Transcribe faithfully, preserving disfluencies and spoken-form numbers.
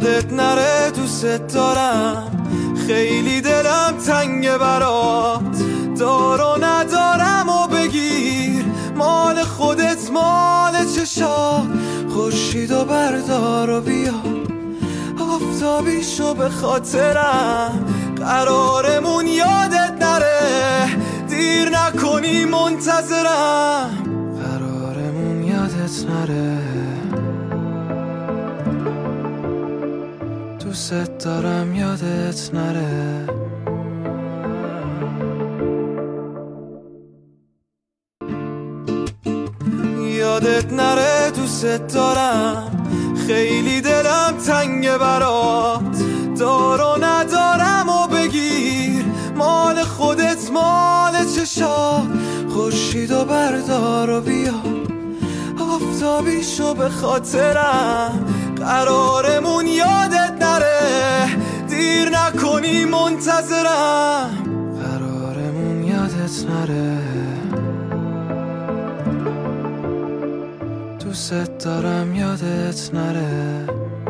یادت نره دوست دارم، خیلی دلم تنگه برات، دار و ندارم و بگیر، مال خودت مال چشات، خورشید و بردار و بیا، آفتابیشو به خاطرم، قرارمون یادت نره، دیر نکنی منتظرم، قرارمون یادت نره، دوست دارم یادت نره. یادت نره دوست دارم، خیلی دلم تنگه برات، دار و ندارم و بگیر، مال خودت مال چشات، خورشید و بردار و بیا، آفتابیشو به خاطرم، قرارمون یادت نره، دیر نکنی منتظرم، قرارمون یادت نره، دوست دارم یادت نره.